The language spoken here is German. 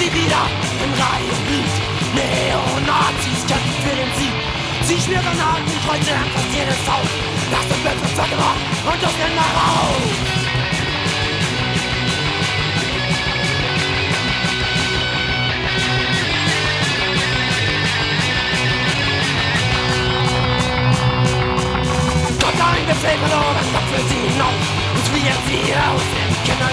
sie wieder in Reihe und Glied. Neonazis kämpfen für den Sieg. Sie schmieren Granaten, Kreuze an fast jedes Haus. Lass den Bildschirm gemacht und das Länder raus. Gott ein Befehl verloren, Gott für sie hinaus. Und fliehen sie aus.